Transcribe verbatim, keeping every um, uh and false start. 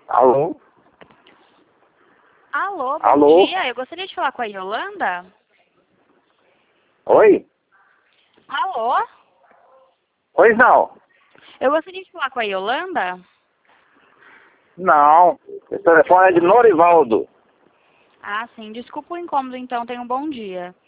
Alô? Alô, bom Alô? dia. Eu gostaria de falar com a Yolanda. Oi? Alô? Pois não. Eu gostaria de falar com a Yolanda. Não. Esse telefone é de Norivaldo. Ah, sim. Desculpa o incômodo, então. Tenha um bom dia.